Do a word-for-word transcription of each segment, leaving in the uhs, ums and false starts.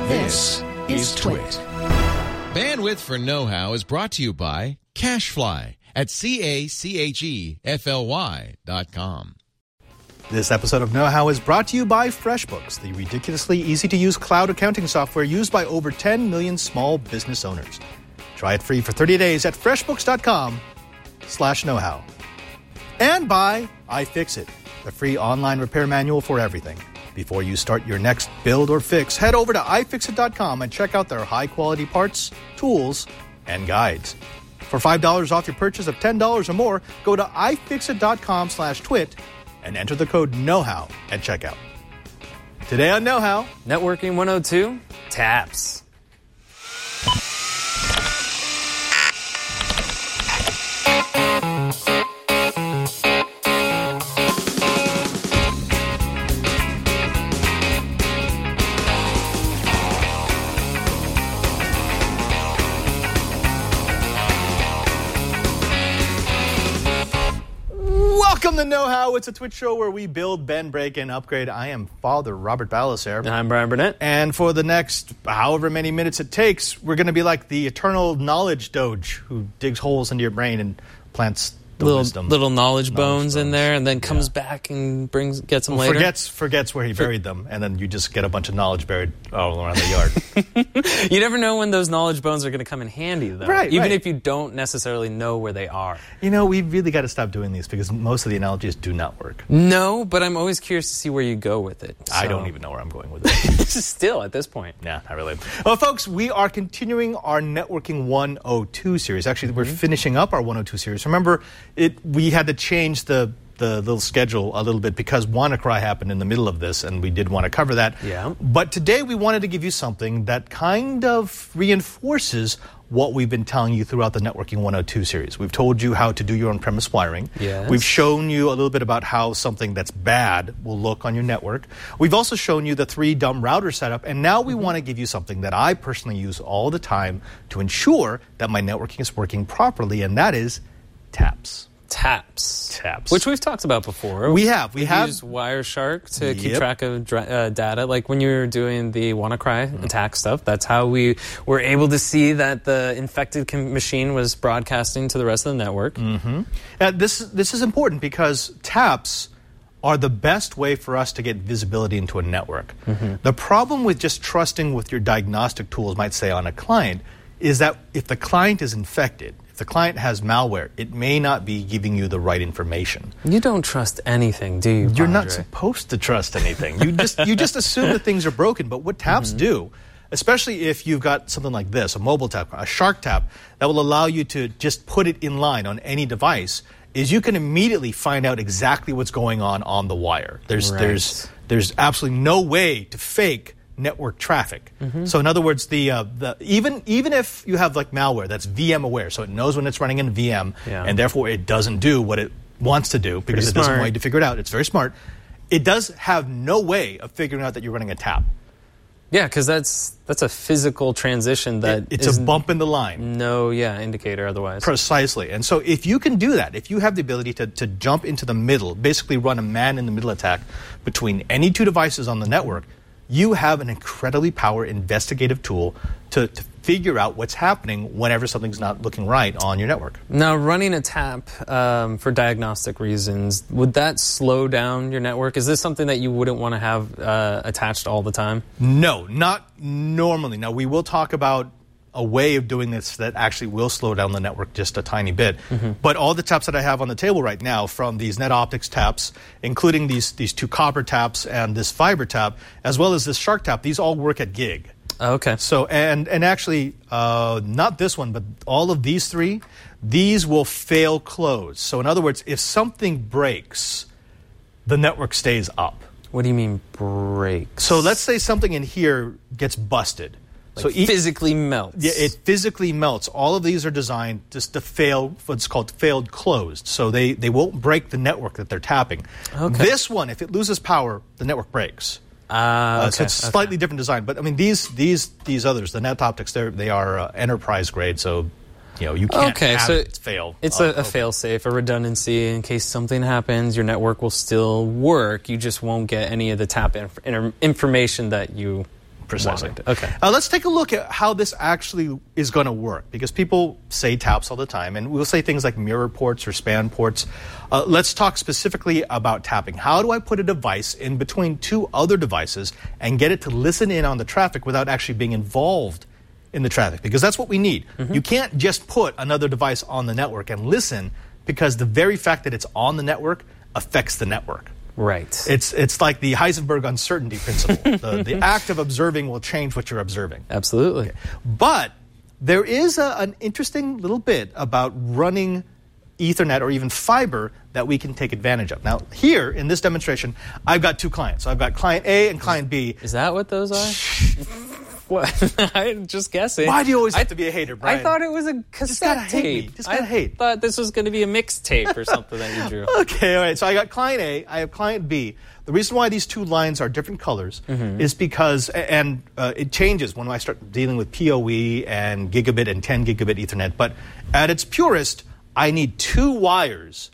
This is Twit. Bandwidth for Know-How is brought to you by CacheFly at C A C H E F L Y dot com. This episode of Know-How is brought to you by FreshBooks, the ridiculously easy-to-use cloud accounting software used by over ten million small business owners. Try it free for thirty days at freshbooks.com slash know-how. And by iFixit, the free online repair manual for everything. Before you start your next build or fix, head over to i fix it dot com and check out their high-quality parts, tools, and guides. For five dollars off your purchase of ten dollars or more, go to i fix it dot com slash twit and enter the code KNOWHOW at checkout. Today on Know-How, Networking one oh two, TAPS. Welcome to Know-How. It's a Twitch show where we build, bend, break, and upgrade. I am Father Robert Ballecer. And I'm Brian Burnett. And for the next however many minutes it takes, we're going to be like the eternal knowledge doge who digs holes into your brain and plants the little, wisdom. Little knowledge, knowledge bones, bones in there, and then comes yeah. back and brings gets them well, later. Forgets forgets where he buried them, and then you just get a bunch of knowledge buried all around the yard. You never know when those knowledge bones are going to come in handy, though. Right, Even right. if you don't necessarily know where they are. You know, we really got to stop doing these because most of the analogies do not work. No, but I'm always curious to see where you go with it. So. I don't even know where I'm going with it. Still, at this point. Yeah, not really. Well, folks, we are continuing our Networking one oh two series. Actually, we're finishing up our one oh two series. Remember, it we had to change the the little schedule a little bit because WannaCry happened in the middle of this, and we did want to cover that. Yeah. But today we wanted to give you something that kind of reinforces what we've been telling you throughout the Networking one oh two series. We've told you how to do your on-premise wiring. Yes. We've shown you a little bit about how something that's bad will look on your network. We've also shown you the three dumb router setup, and now we want to give you something that I personally use all the time to ensure that my networking is working properly, and that is TAPS. TAPS. TAPS. Which we've talked about before. We have. We We've have. used Wireshark to keep Yep. track of dra- uh, data. Like when you were doing the WannaCry mm. attack stuff, that's how we were able to see that the infected com- machine was broadcasting to the rest of the network. Mm-hmm. Uh, this, this is important because TAPS are the best way for us to get visibility into a network. Mm-hmm. The problem with just trusting with your diagnostic tools, might say, on a client, is that if the client is infected, if the client has malware, it may not be giving you the right information. You don't trust anything, do you, You're not Padre? supposed to trust anything. You just you just assume that things are broken. But what TAPS mm-hmm. do, especially if you've got something like this, a mobile tap, a Shark tap, that will allow you to just put it in line on any device, is you can immediately find out exactly what's going on on the wire. There's right. there's there's absolutely no way to fake network traffic. Mm-hmm. So in other words, the uh, the even even if you have like malware that's V M aware, so it knows when it's running in V M, yeah. and therefore it doesn't do what it wants to do because Pretty it doesn't smart. want you to figure it out. It's very smart. It does have no way of figuring out that you're running a tap. Yeah, because that's that's a physical transition that It, it's is a bump in the line. No, yeah, indicator otherwise. Precisely. And so if you can do that, if you have the ability to, to jump into the middle, basically run a man-in-the-middle attack between any two devices on the network, you have an incredibly powerful investigative tool to, to figure out what's happening whenever something's not looking right on your network. Now, running a tap um, for diagnostic reasons, would that slow down your network? Is this something that you wouldn't want to have uh, attached all the time? No, not normally. Now, we will talk about a way of doing this that actually will slow down the network just a tiny bit. Mm-hmm. But all the taps that I have on the table right now, from these NetOptics taps, including these these two copper taps and this fiber tap, as well as this Shark tap, these all work at gig. Okay. So and and actually, uh, not this one, but all of these three, these will fail close. So in other words, if something breaks, the network stays up. What do you mean breaks? So let's say something in here gets busted. Like so e- physically melts. Yeah, it physically melts. All of these are designed just to fail, what's called failed closed. So they, they won't break the network that they're tapping. Okay. This one, if it loses power, the network breaks. Ah, okay, uh, so it's okay. slightly different design. But I mean, these these these others, the NetOptics, they they are uh, enterprise grade. So you know you can't okay, have so it fail. It's uh, a, a fail-safe, a redundancy in case something happens. Your network will still work. You just won't get any of the tap inf- inter- information that you Precisely. want. Okay. Uh, let's take a look at how this actually is going to work, because people say taps all the time, and we'll say things like mirror ports or span ports. Uh, let's talk specifically about tapping. How do I put a device in between two other devices and get it to listen in on the traffic without actually being involved in the traffic? Because that's what we need. Mm-hmm. You can't just put another device on the network and listen, because the very fact that it's on the network affects the network. Right. It's it's like the Heisenberg uncertainty principle. the, the act of observing will change what you're observing. Absolutely. Okay. But there is a, an interesting little bit about running Ethernet or even fiber that we can take advantage of. Now, here in this demonstration, I've got two clients. So I've got client A and client B. Is that what those are? What? I'm just guessing. Why do you always have I, to be a hater, Brian? I thought it was a cassette Just gotta hate tape. me. Just gotta I hate. thought this was going to be a mixtape or something that you drew. Okay, all right. So I got client A, I have client B. The reason why these two lines are different colors mm-hmm. is because, and uh, it changes when I start dealing with P O E and gigabit and ten gigabit Ethernet, but at its purest, I need two wires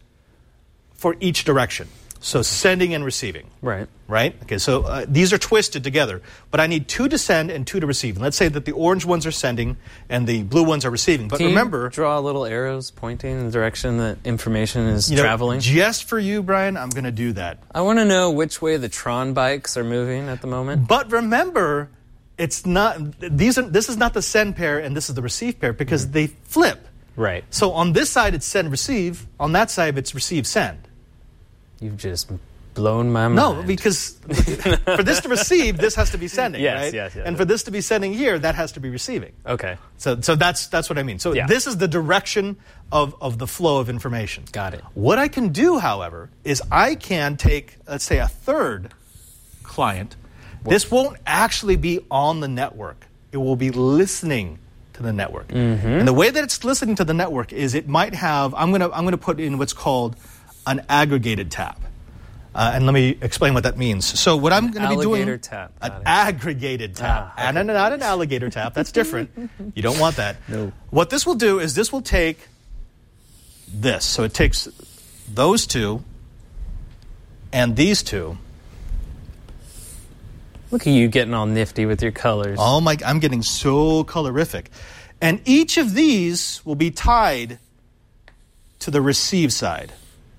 for each direction. So sending and receiving. Right. Right? Okay, so uh, these are twisted together, but I need two to send and two to receive. And let's say that the orange ones are sending and the blue ones are receiving. But Can remember... you draw little arrows pointing in the direction that information is you know, traveling? Just for you, Brian, I'm going to do that. I want to know which way the Tron bikes are moving at the moment. But remember, it's not... These are, this is not the send pair and this is the receive pair, because mm-hmm. they flip. Right. So on this side, it's send, receive. On that side, it's receive, send. You've just blown my mind. No, because for this to receive, this has to be sending, yes, right? Yes, yes. And yes. for this to be sending here, that has to be receiving. Okay. So so that's that's what I mean. So yeah. this is the direction of, of the flow of information. Got it. What I can do, however, is I can take, let's say, a third client. What? This won't actually be on the network. It will be listening to the network. Mm-hmm. And the way that it's listening to the network is it might have, I'm going to I'm going to put in what's called an aggregated tap. Uh, and let me explain what that means. So what I'm going to be doing... Alligator tap. An aggregated tap. Ah, okay. And not an alligator tap. That's different. You don't want that. No. What this will do is this will take this. So it takes those two and these two. Look at you getting all nifty with your colors. Oh my... I'm getting so colorific. And each of these will be tied to the receive side.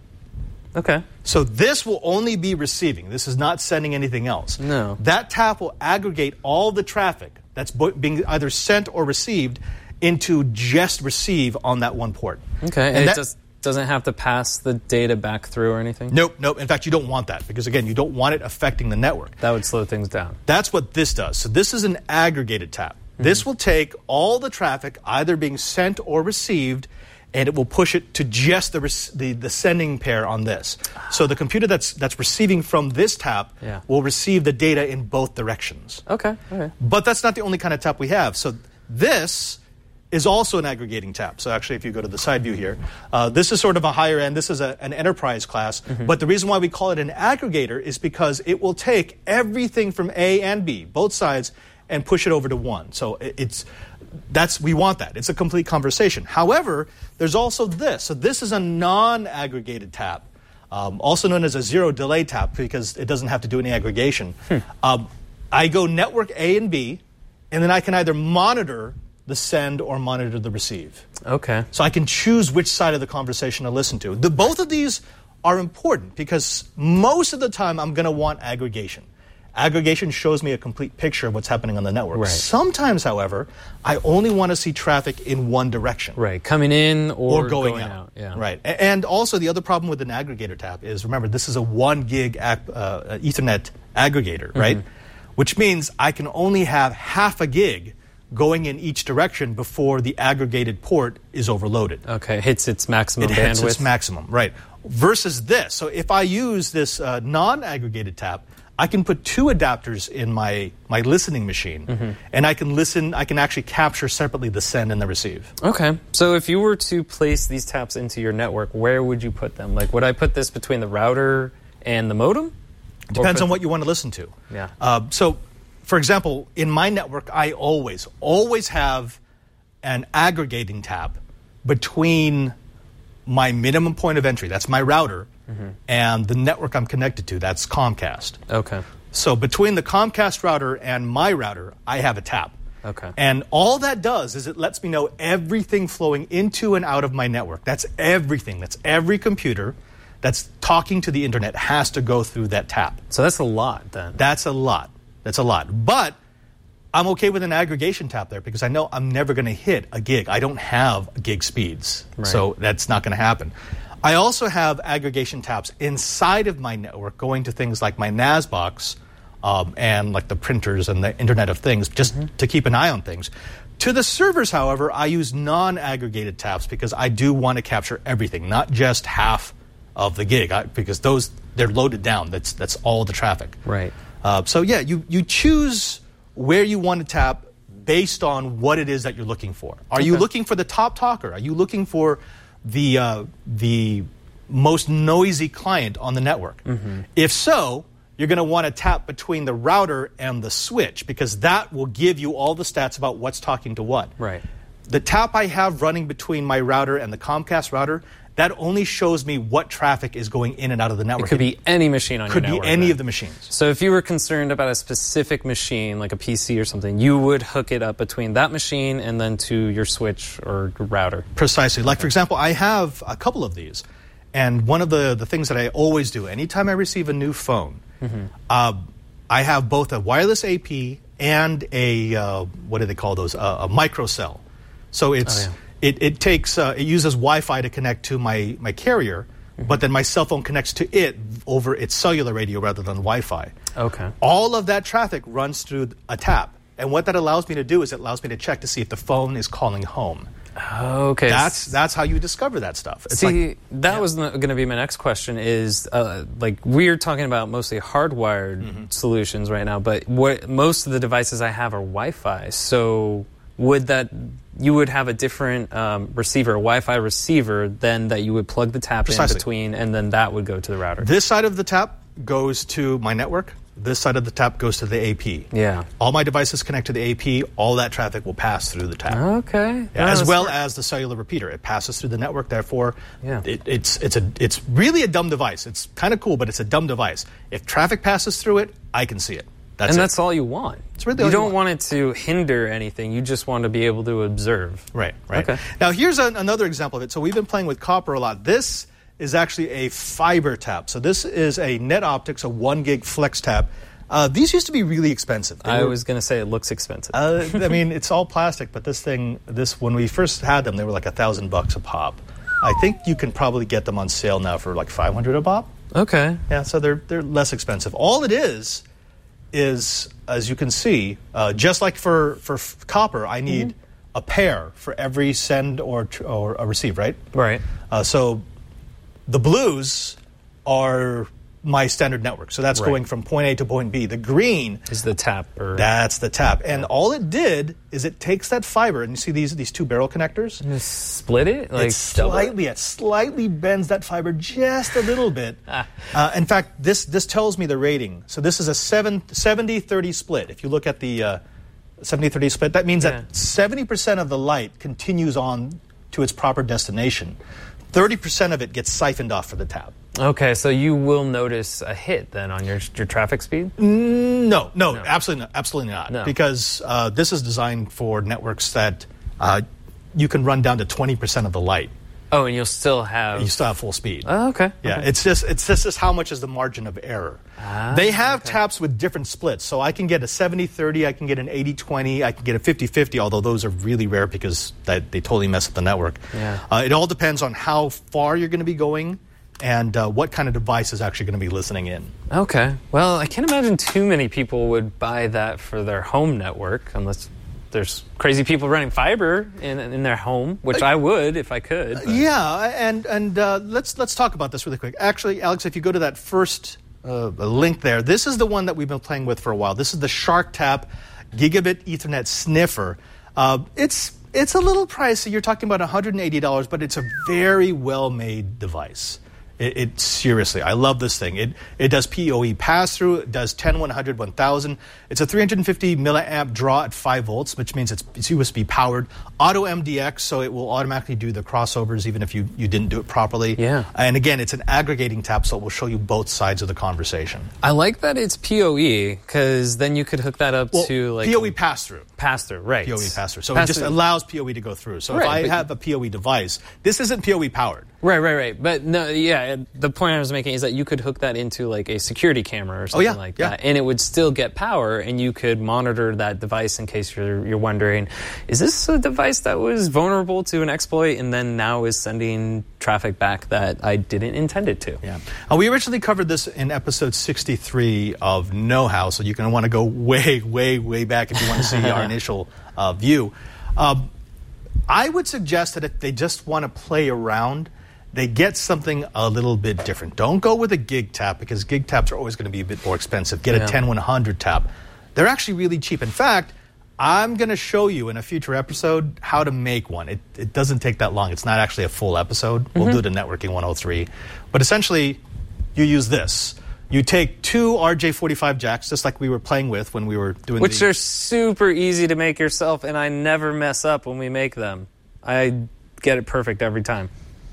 Okay. So this will only be receiving. This is not sending anything else. No. That tap will aggregate all the traffic that's bo- being either sent or received into just receive on that one port. Okay. And, and it that, just doesn't have to pass the data back through or anything? Nope, nope. In fact, you don't want that because, again, you don't want it affecting the network. That would slow things down. That's what this does. So this is an aggregated tap. Mm-hmm. This will take all the traffic either being sent or received, and it will push it to just the, the the sending pair on this. So the computer that's that's receiving from this tap yeah. will receive the data in both directions. Okay. Okay. But that's not the only kind of tap we have. So this is also an aggregating tap. So actually, if you go to the side view here, uh, this is sort of a higher end. This is a, an enterprise class. Mm-hmm. But the reason why we call it an aggregator is because it will take everything from A and B, both sides, and push it over to one. So it, it's... That's we want that. It's a complete conversation. However, there's also this. So this is a non-aggregated tap, um, also known as a zero delay tap because it doesn't have to do any aggregation. Hmm. Um, I go network A and B, and then I can either monitor the send or monitor the receive. Okay. So I can choose which side of the conversation to listen to. The, both of these are important because most of the time I'm going to want aggregation. Aggregation shows me a complete picture of what's happening on the network. Right. Sometimes, however, I only want to see traffic in one direction. Right, coming in or, or going, going out. out. Yeah. Right. And also the other problem with an aggregator tap is, remember, this is a one gig ag- uh, Ethernet aggregator, mm-hmm. right? Which means I can only have half a gig going in each direction before the aggregated port is overloaded. Okay, it hits its maximum it bandwidth. It hits its maximum, right. Versus this. So if I use this uh, non-aggregated tap, I can put two adapters in my, my listening machine, mm-hmm. and I can listen, I can actually capture separately the send and the receive. Okay. So if you were to place these taps into your network, where would you put them? Like, would I put this between the router and the modem? Depends on what you want to listen to. Yeah. Uh, so, for example, in my network, I always, always have an aggregating tap between my minimum point of entry, that's my router, mm-hmm. and the network I'm connected to, that's Comcast. Okay. So between the Comcast router and my router, I have a tap. Okay. And all that does is it lets me know everything flowing into and out of my network. That's everything. That's every computer that's talking to the internet has to go through that tap. So that's a lot then. That's a lot. That's a lot. But I'm okay with an aggregation tap there because I know I'm never going to hit a gig. I don't have gig speeds. Right. So that's not going to happen. I also have aggregation taps inside of my network going to things like my N A S box um, and like the printers and the Internet of Things just mm-hmm. to keep an eye on things. To the servers, however, I use non-aggregated taps because I do want to capture everything, not just half of the gig, I, because those, they're loaded down. That's, that's all the traffic. Right. Uh, so yeah, you, you choose where you want to tap based on what it is that you're looking for. Are okay. you looking for the top talker? Are you looking for the uh, the most noisy client on the network? Mm-hmm. If so, you're going to want to tap between the router and the switch because that will give you all the stats about what's talking to what. Right. The tap I have running between my router and the Comcast router, that only shows me what traffic is going in and out of the network. It could be any machine on your Could network. be any then. of the machines. So if you were concerned about a specific machine, like a P C or something, you would hook it up between that machine and then to your switch or router. Precisely. Like, for example, I have a couple of these. And one of the, the things that I always do, anytime I receive a new phone, mm-hmm. uh, I have both a wireless A P and a, uh, what do they call those, uh, a microcell. So it's... Oh, yeah. It, it takes uh, it uses Wi-Fi to connect to my, my carrier, mm-hmm. but then my cell phone connects to it over its cellular radio rather than Wi-Fi. Okay. All of that traffic runs through a tap. And what that allows me to do is it allows me to check to see if the phone is calling home. Okay. That's that's how you discover that stuff. It's See, like, that yeah. was going to be my next question is, uh, like, we're talking about mostly hardwired mm-hmm. solutions right now, but what most of the devices I have are Wi-Fi. So would that... you would have a different um, receiver, a Wi-Fi receiver, then that you would plug the tap Precisely. in between, and then that would go to the router. This side of the tap goes to my network. This side of the tap goes to the A P. Yeah. All my devices connect to the A P. All that traffic will pass through the tap. Okay. Yeah, no, as well smart. as the cellular repeater. It passes through the network, therefore, yeah. it, it's, it's, a, it's really a dumb device. It's kind of cool, but it's a dumb device. If traffic passes through it, I can see it. That's and it. that's all you want. It's really you all don't you want. want it to hinder anything. You just want to be able to observe. Right, right. Okay. Now, here's a, another example of it. So we've been playing with copper a lot. This is actually a fiber tap. So this is a NetOptics, a one gig flex tap. Uh, these used to be really expensive. They I were, was going to say it looks expensive. uh, I mean, it's all plastic, but this thing, this when we first had them, they were like a thousand bucks a pop. I think you can probably get them on sale now for like five hundred a pop. Okay. Yeah, so they're they're less expensive. All it is is, as you can see, uh, just like for, for f- copper, I need mm-hmm. a pair for every send or tr- or a receive, right? Right. Uh, so the blues are my standard network. So that's right. going from point A to point B. The green is the tap. Or... That's the tap. And all it did is it takes that fiber, and you see these these two barrel connectors? And just split it? Like it slightly, it slightly bends that fiber just a little bit. ah. uh, in fact, this this tells me the rating. So this is a seventy thirty split. If you look at the uh, seventy thirty split, that means yeah. that seventy percent of the light continues on to its proper destination. thirty percent of it gets siphoned off for the tap. Okay, so you will notice a hit then on your your traffic speed? Mm, no, no, no, absolutely not. Absolutely not. No. Because uh, this is designed for networks that uh, you can run down to twenty percent of the light. Oh, and you'll still have... You still have full speed. Oh, okay. Yeah, okay. it's just it's just, just how much is the margin of error. Ah, they have okay. taps with different splits. So I can get a seventy thirty, I can get an eighty twenty, I can get a fifty fifty, although those are really rare because that, they totally mess up the network. Yeah. Uh, it all depends on how far you're going to be going and uh, what kind of device is actually going to be listening in. Okay. Well, I can't imagine too many people would buy that for their home network unless there's crazy people running fiber in in their home, which uh, I would if I could. But. Yeah, and and uh, let's let's talk about this really quick. Actually, Alex, if you go to that first uh, link there, this is the one that we've been playing with for a while. This is the SharkTap Gigabit Ethernet Sniffer. Uh, it's it's a little pricey. You're talking about one hundred eighty dollars, but it's a very well-made device. It, it seriously, I love this thing. It it does P O E pass-through. It does ten, one hundred, one thousand. It's a three hundred fifty milliamp draw at five volts, which means it's, it's U S B powered. Auto M D X, so it will automatically do the crossovers even if you, you didn't do it properly. Yeah. And again, it's an aggregating tap, so it will show you both sides of the conversation. I like that it's P O E, because then you could hook that up Well, to like P O E pass-through. pass-through, right? P O E pass-through. So Pass it just through. allows P O E to go through. So Right, if I but- have a P O E device, this isn't P O E powered. Right, right, right. But no, yeah, the point I was making is that you could hook that into like a security camera or something yeah, like yeah. that, and it would still get power, and you could monitor that device in case you're you're wondering, is this a device that was vulnerable to an exploit and then now is sending traffic back that I didn't intend it to? Yeah. Uh, we originally covered this in episode sixty-three of Know How, so you're going to want to go way, way, way back if you want to see our initial uh, view. Um, I would suggest that if they just want to play around, they get something a little bit different. Don't go with a gig tap, because gig taps are always going to be a bit more expensive. Get Yeah. a ten one hundred tap. They're actually really cheap. In fact, I'm going to show you in a future episode how to make one. It, it doesn't take that long. It's not actually a full episode. We'll do it in Networking one oh three. But essentially, you use this. You take two R J forty-five jacks, just like we were playing with when we were doing Which the... are super easy to make yourself, and I never mess up when we make them. I get it perfect every time.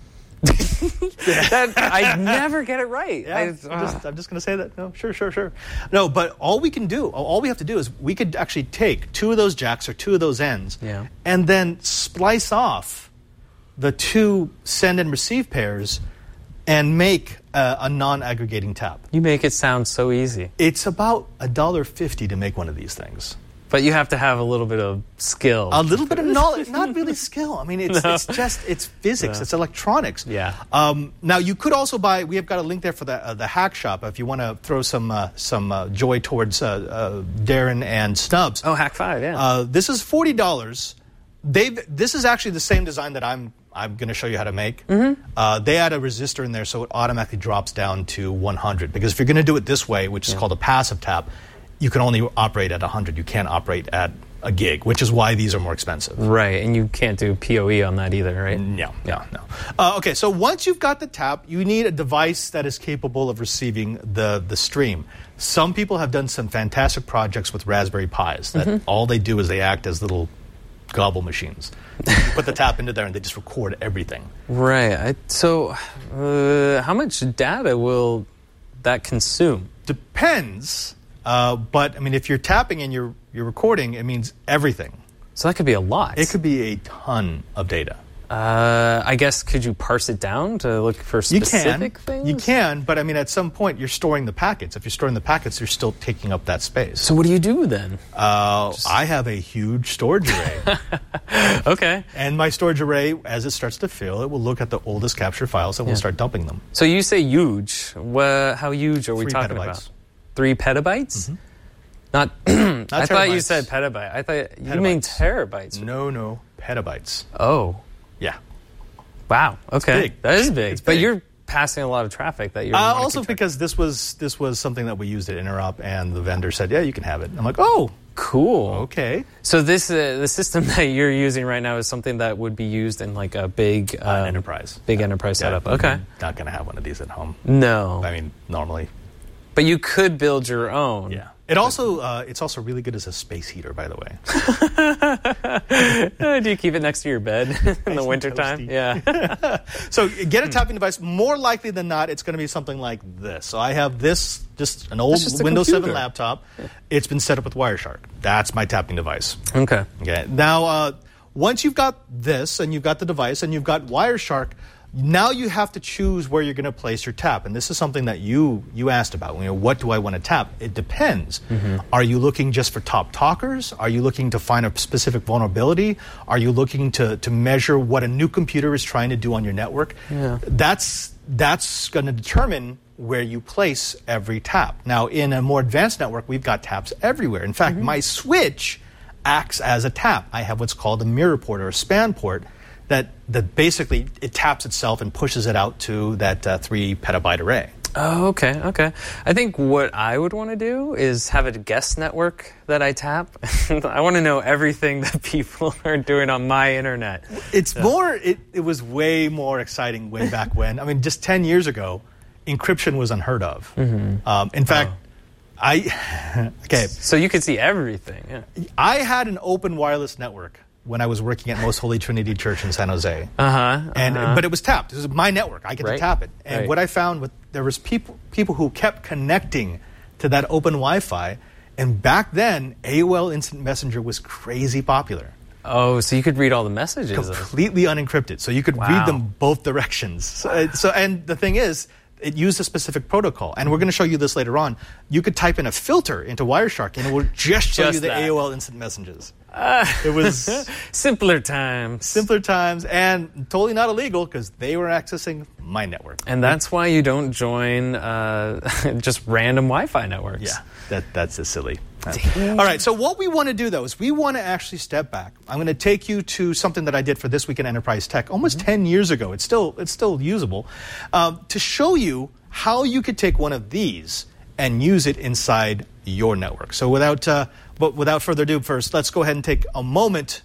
that, I never get it right. Yeah, I, I'm just, I'm just going to say that. No, sure, sure, sure. No, but all we can do, all we have to do is we could actually take two of those jacks or two of those ends Yeah. and then splice off the two send and receive pairs and make a, a non-aggregating tap. You make it sound so easy. It's about one dollar fifty to make one of these things. But you have to have a little bit of skill. A little bit of knowledge, not really skill. I mean, it's, No. it's just, it's physics, Yeah. it's electronics. Yeah. Um, now, you could also buy, we have got a link there for the, uh, the Hack Shop if you want to throw some uh, some uh, joy towards uh, uh, Darren and Stubbs. Oh, Hack five, yeah. Uh, this is forty dollars. They've, this is actually the same design that I'm I'm going to show you how to make. Mm-hmm. Uh, they add a resistor in there so it automatically drops down to one hundred. Because if you're going to do it this way, which is Yeah. called a passive tap, you can only operate at one hundred. You can't operate at a gig, which is why these are more expensive. Right, and you can't do P O E on that either, right? No, no, no. Uh, okay, so once you've got the tap, you need a device that is capable of receiving the, the stream. Some people have done some fantastic projects with Raspberry Pis that Mm-hmm. all they do is they act as little gobble machines. You put the tap into there and they just record everything. Right. I, so, uh, how much data will that consume? Depends, uh, but I mean, if you're tapping and you're you're recording, it means everything. So that could be a lot. It could be a ton of data. Uh, I guess, could you parse it down to look for You specific can, things? you can, but I mean, at some point, you're storing the packets. If you're storing the packets, you're still taking up that space. So what do you do then? Uh, I have a huge storage array, Okay. and my storage array, as it starts to fill, it will look at the oldest capture files and Yeah. we'll start dumping them. So you say huge. Wha how huge are we Three talking petabytes. about? Three petabytes? Not. I thought you terabytes. said petabyte. I thought you mean terabytes. No, no, petabytes. Oh, Yeah. wow. Okay, big. that is big. It's But big. you're passing a lot of traffic that you're. Uh, wanna also keep track- because this was this was something that we used at Interop, and the vendor said, "Yeah, you can have it." I'm like, "Oh, cool. okay." So this uh, the system that you're using right now is something that would be used in like a big Uh, um, enterprise, big enterprise Yeah, setup. Okay. I'm not gonna have one of these at home. No, I mean, normally, but you could build your own. yeah. It also uh, it's also really good as a space heater, by the way. Uh, do you keep it next to your bed in the and wintertime? toasty. Yeah. So get a tapping device. More likely than not, it's going to be something like this. So I have this, just an old That's just a Windows seven computer. laptop. It's been set up with Wireshark. That's my tapping device. Okay. Okay. Now, uh, once you've got this and you've got the device and you've got Wireshark, now you have to choose where you're going to place your tap. And this is something that you you asked about. You know, what do I want to tap? It depends. Mm-hmm. Are you looking just for top talkers? Are you looking to find a specific vulnerability? Are you looking to, to measure what a new computer is trying to do on your network? Yeah. That's that's going to determine where you place every tap. Now, in a more advanced network, we've got taps everywhere. In fact, my switch acts as a tap. I have what's called a mirror port or a span port that, that basically it taps itself and pushes it out to that uh, three petabyte array. Oh, okay, okay. I think what I would want to do is have a guest network that I tap. I want to know everything that people are doing on my internet. It's so. more, it, it was way more exciting way back when. I mean, just ten years ago, encryption was unheard of. Mm-hmm. Um, in fact, oh. I, okay. So you could see everything. Yeah. I had an open wireless network when I was working at Most Holy Trinity Church in San Jose. Uh-huh, uh-huh. And, but it was tapped. It was my network. I get right. to tap it. And right. what I found, with, there was people, people who kept connecting to that open Wi-Fi. And back then, A O L Instant Messenger was crazy popular. Oh, so you could read all the messages. Completely unencrypted. So you could wow. read them both directions. So, so, and the thing is, it used a specific protocol. And we're going to show you this later on. You could type in a filter into Wireshark, and it will just show just you the that. A O L Instant Messages. Uh, it was simpler times. Simpler times, and totally not illegal because they were accessing my network. And that's why you don't join uh, just random Wi-Fi networks. Yeah, that, that's just silly. All right, so what we want to do, though, is we want to actually step back. I'm going to take you to something that I did for This Week in Enterprise Tech almost mm-hmm. ten years ago. It's still, it's still usable, um, to show you how you could take one of these and use it inside your network. So without, uh, but without further ado, first, let's go ahead and take a moment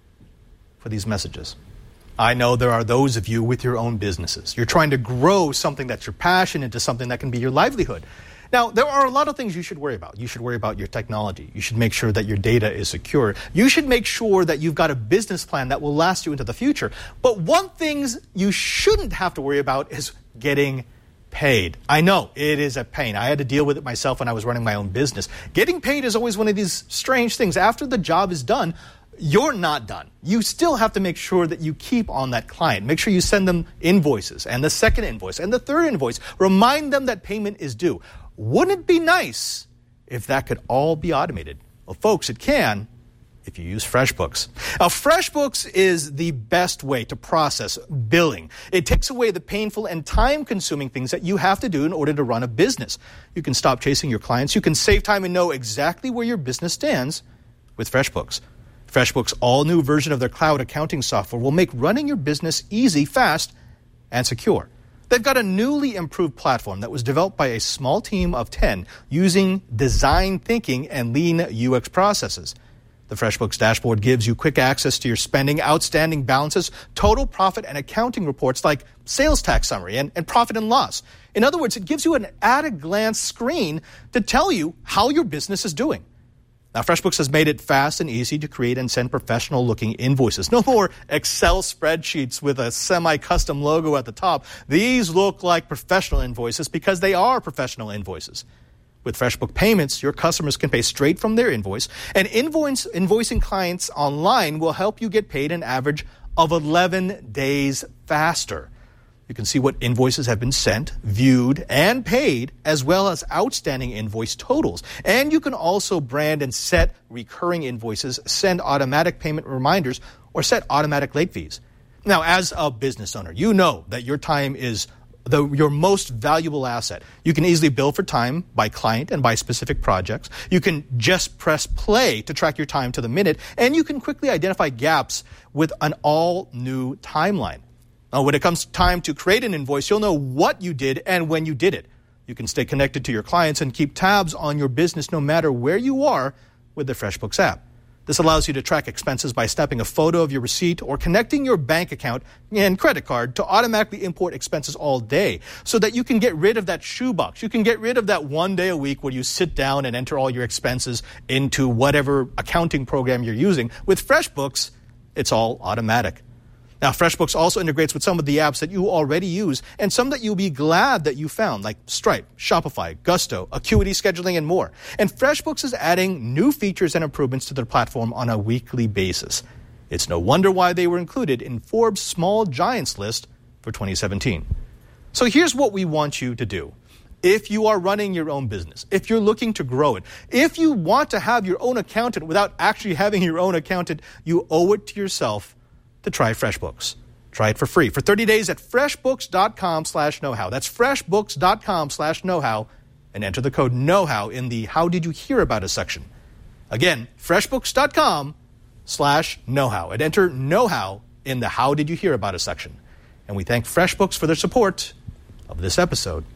for these messages. I know there are those of you with your own businesses. You're trying to grow something that's your passion into something that can be your livelihood. Now, there are a lot of things you should worry about. You should worry about your technology. You should make sure that your data is secure. You should make sure that you've got a business plan that will last you into the future. But one thing you shouldn't have to worry about is getting paid. I know, it is a pain. I had to deal with it myself when I was running my own business. Getting paid is always one of these strange things. After the job is done, you're not done. You still have to make sure that you keep on that client. Make sure you send them invoices, and the second invoice, and the third invoice. Remind them that payment is due. Wouldn't it be nice if that could all be automated? Well, folks, it can if you use FreshBooks. Now, FreshBooks is the best way to process billing. It takes away the painful and time-consuming things that you have to do in order to run a business. You can stop chasing your clients. You can save time and know exactly where your business stands with FreshBooks. FreshBooks' all-new version of their cloud accounting software will make running your business easy, fast, and secure. They've got a newly improved platform that was developed by a small team of ten using design thinking and lean U X processes. The FreshBooks dashboard gives you quick access to your spending, outstanding balances, total profit, and accounting reports like sales tax summary and, and profit and loss. In other words, it gives you an at-a-glance screen to tell you how your business is doing. Now, FreshBooks has made it fast and easy to create and send professional-looking invoices. No more Excel spreadsheets with a semi-custom logo at the top. These look like professional invoices because they are professional invoices. With FreshBook Payments, your customers can pay straight from their invoice, and invoice, invoicing clients online will help you get paid an average of eleven days faster. You can see what invoices have been sent, viewed, and paid, as well as outstanding invoice totals. And you can also brand and set recurring invoices, send automatic payment reminders, or set automatic late fees. Now, as a business owner, you know that your time is the, your most valuable asset. You can easily bill for time by client and by specific projects. You can just press play to track your time to the minute, and you can quickly identify gaps with an all-new timeline. Now, when it comes time to create an invoice, you'll know what you did and when you did it. You can stay connected to your clients and keep tabs on your business no matter where you are with the FreshBooks app. This allows you to track expenses by snapping a photo of your receipt or connecting your bank account and credit card to automatically import expenses all day so that you can get rid of that shoebox. You can get rid of that one day a week where you sit down and enter all your expenses into whatever accounting program you're using. With FreshBooks, it's all automatic. Now, FreshBooks also integrates with some of the apps that you already use and some that you'll be glad that you found, like Stripe, Shopify, Gusto, Acuity Scheduling, and more. And FreshBooks is adding new features and improvements to their platform on a weekly basis. It's no wonder why they were included in Forbes' Small Giants list for twenty seventeen. So here's what we want you to do. If you are running your own business, if you're looking to grow it, if you want to have your own accountant without actually having your own accountant, you owe it to yourself to try FreshBooks. Try it for free for thirty days at freshbooks.com slash know-how. That's freshbooks.com slash know-how and enter the code know-how in the How Did You Hear About Us section. Again, freshbooks.com slash know-how and enter know-how in the How Did You Hear About Us section. And we thank FreshBooks for their support of this episode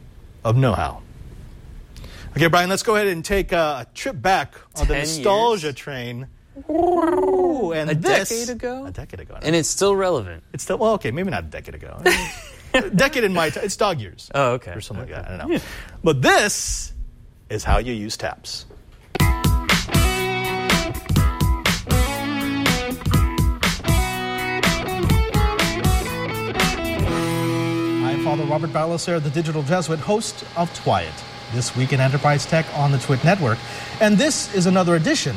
of know-how. Okay, Brian, let's go ahead and take a trip back on the nostalgia years. train. Ooh, and a this, decade ago? A decade ago. And it's still relevant. It's still, well, okay, maybe not a decade ago. A decade in my time. It's dog years. Oh, okay. Or something okay. like that. I don't know. But this is how you use taps. I'm Father Robert Ballecer, the Digital Jesuit, host of Twiet, This Week in Enterprise Tech on the Twit Network. And this is another edition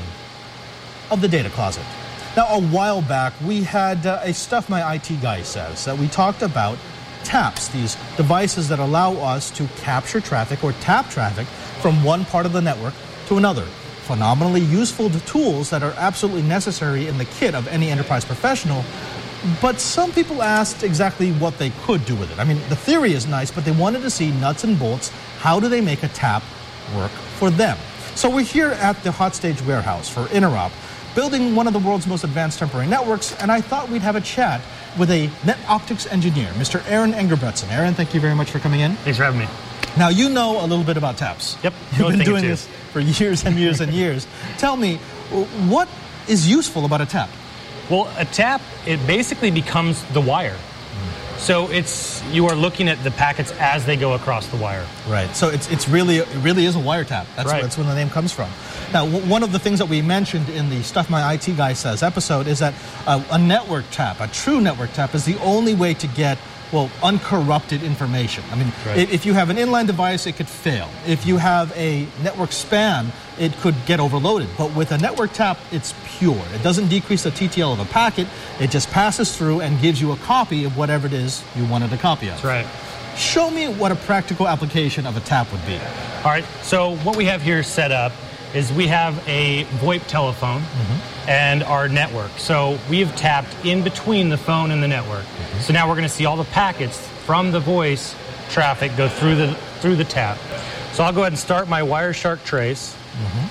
of the Data Closet. Now, a while back, we had uh, a Stuff My I T Guy Says that we talked about taps, these devices that allow us to capture traffic or tap traffic from one part of the network to another. Phenomenally useful tools that are absolutely necessary in the kit of any enterprise professional. But some people asked exactly what they could do with it. I mean, the theory is nice, but they wanted to see nuts and bolts. How do they make a tap work for them? So we're here at the Hot Stage Warehouse for Interop, building one of the world's most advanced temporary networks, and I thought we'd have a chat with a NetOptics engineer, Mister Aaron Engerbretson. Aaron, thank you very much for coming in. Thanks for having me. Now, you know a little bit about taps. Yep. You've been doing this for years and years and years. Tell me, what is useful about a tap? Well, a tap, it basically becomes the wire. So it's you are looking at the packets as they go across the wire. Right. So it's it's really it really is a wiretap. That's right. That's where the name comes from. Now, w- one of the things that we mentioned in the Stuff My I T Guy Says episode is that uh, a network tap, a true network tap, is the only way to get well uncorrupted information. I mean, right. if, if you have an inline device, it could fail. If you have a network span, it could get overloaded. But with a network tap, it's pure. It doesn't decrease the T T L of a packet. It just passes through and gives you a copy of whatever it is you wanted a copy of. That's right. Show me what a practical application of a tap would be. All right. So what we have here set up is we have a VoIP telephone mm-hmm. and our network. So we've tapped in between the phone and the network. Mm-hmm. So now we're going to see all the packets from the voice traffic go through the through the tap. So I'll go ahead and start my Wireshark trace. Mm-hmm.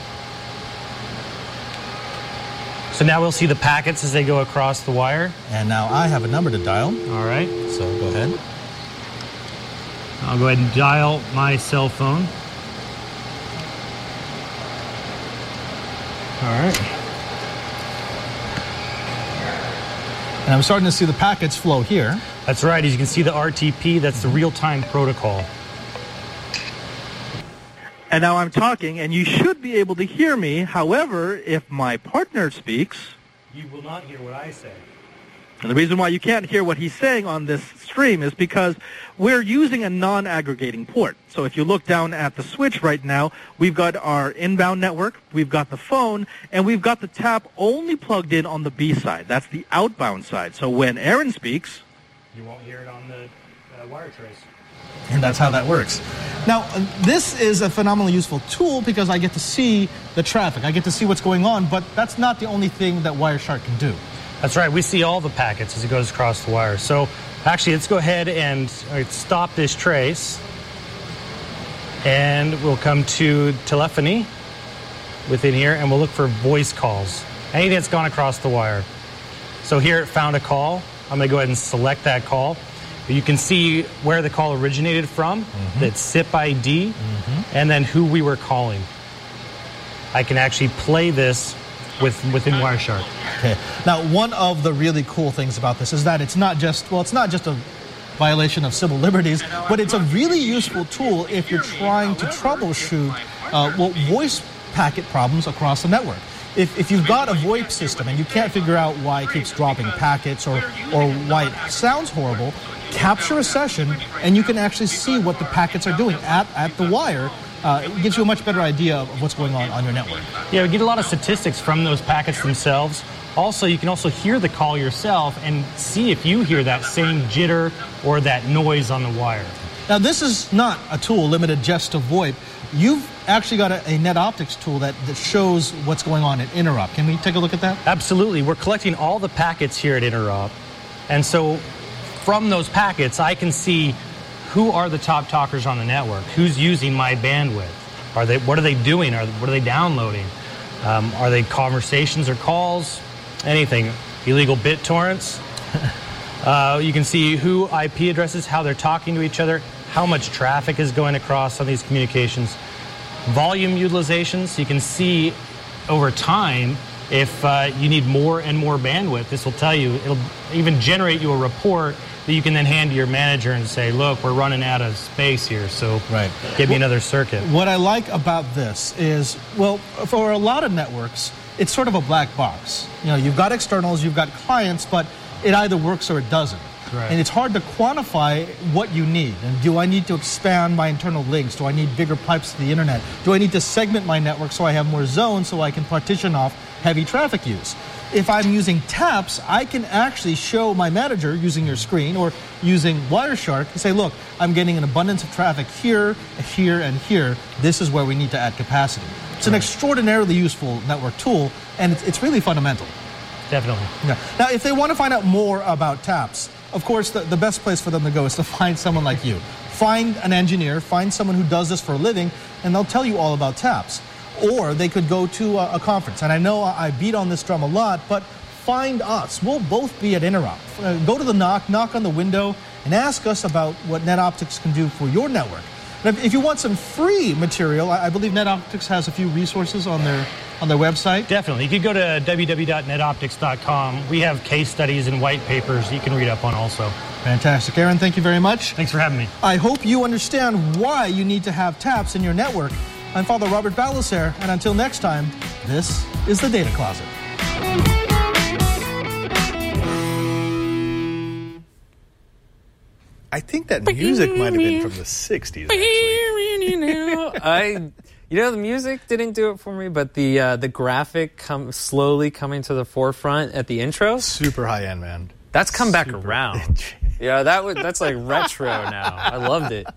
So now we'll see the packets as they go across the wire. And now I have a number to dial. All right. So go ahead. I'll go ahead and dial my cell phone. All right. And I'm starting to see the packets flow here. That's right. As you can see the R T P, that's the real-time protocol. And now I'm talking, and you should be able to hear me. However, if my partner speaks... You will not hear what I say. And the reason why you can't hear what he's saying on this stream is because we're using a non-aggregating port. So if you look down at the switch right now, we've got our inbound network, we've got the phone, and we've got the tap only plugged in on the B side. That's the outbound side. So when Aaron speaks... You won't hear it on the uh, wire trace. And that's how that works. Now, uh, this is a phenomenally useful tool because I get to see the traffic. I get to see what's going on, but that's not the only thing that Wireshark can do. That's right. We see all the packets as it goes across the wire. So actually, let's go ahead and right, stop this trace. And we'll come to telephony within here, and we'll look for voice calls. Anything that's gone across the wire. So here it found a call. I'm going to go ahead and select that call. You can see where the call originated from, mm-hmm. the S I P I D, mm-hmm. and then who we were calling. I can actually play this with within Wireshark. Okay. Now, one of the really cool things about this is that it's not just, well, it's not just a violation of civil liberties, but it's a really useful tool if you're trying to troubleshoot uh, well, voice packet problems across the network. If, if you've got a VoIP system and you can't figure out why it keeps dropping packets or, or why it sounds horrible, capture a session and you can actually see what the packets are doing at, at the wire. Uh, it gives you a much better idea of what's going on on your network. Yeah, we get a lot of statistics from those packets themselves. Also, you can also hear the call yourself and see if you hear that same jitter or that noise on the wire. Now, this is not a tool limited just to VoIP. You've actually got a, a NetOptics tool that, that shows what's going on at Interop. Can we take a look at that? Absolutely. We're collecting all the packets here at Interop. And so from those packets, I can see who are the top talkers on the network, who's using my bandwidth. Are they? What are they doing? Are, what are they downloading? Um, are they conversations or calls? Anything. Illegal BitTorrents. uh, you can see who I P addresses, how they're talking to each other. how much traffic is going across on these communications, volume utilizations. So you can see over time if uh, you need more and more bandwidth. This will tell you, it'll even generate you a report that you can then hand to your manager and say, look, we're running out of space here, so right. give me another circuit. What I like about this is, well, for a lot of networks, it's sort of a black box. You know, you've got externals, you've got clients, but it either works or it doesn't. Right. And it's hard to quantify what you need. And do I need to expand my internal links? Do I need bigger pipes to the internet? Do I need to segment my network so I have more zones so I can partition off heavy traffic use? If I'm using taps, I can actually show my manager using your screen or using Wireshark and say, look, I'm getting an abundance of traffic here, here, and here. This is where we need to add capacity. It's an extraordinarily useful network tool, and it's, it's really fundamental. Definitely. Yeah. Now, if they want to find out more about taps, of course, the, the best place for them to go is to find someone like you. Find an engineer, find someone who does this for a living, and they'll tell you all about taps. Or they could go to a, a conference. And I know I beat on this drum a lot, but find us. We'll both be at Interop. Uh, go to the knock, knock on the window, and ask us about what NetOptics can do for your network. And if, if you want some free material, I, I believe NetOptics has a few resources on their on their website. Definitely. You could go to w w w dot net optics dot com. We have case studies and white papers you can read up on also. Fantastic. Aaron, thank you very much. Thanks for having me. I hope you understand why you need to have taps in your network. I'm Father Robert Balacer, and until next time, this is the Data Closet. I think that music might have been from the sixties, actually. I, you know, the music didn't do it for me, but the uh, the graphic come slowly coming to the forefront at the intro. Super high-end, man. That's come back Super. around. Yeah, that would that's like retro now. I loved it.